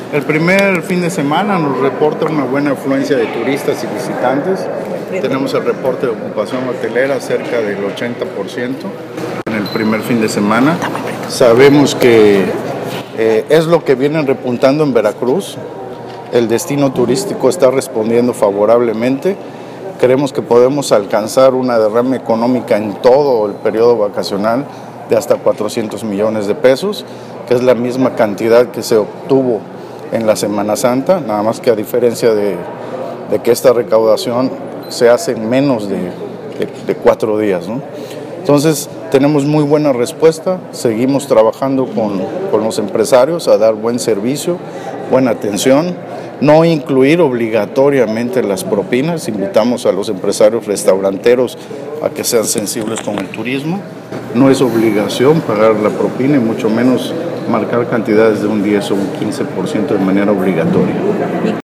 El primer fin de semana nos reporta una buena afluencia de turistas y visitantes. Tenemos el reporte de ocupación hotelera cerca del 80% en el primer fin de semana. Sabemos que es lo que vienen repuntando en Veracruz. El destino turístico está respondiendo favorablemente. Creemos que podemos alcanzar una derrama económica en todo el periodo vacacional de hasta 400 millones de pesos, que es la misma cantidad que se obtuvo en la Semana Santa, nada más que a diferencia de que esta recaudación se hace en menos de 4 días, ¿no? Entonces tenemos muy buena respuesta, seguimos trabajando con los empresarios a dar buen servicio, buena atención, no incluir obligatoriamente las propinas, invitamos a los empresarios restauranteros a que sean sensibles con el turismo, no es obligación pagar la propina y mucho menos marcar cantidades de un 10 o un 15% de manera obligatoria.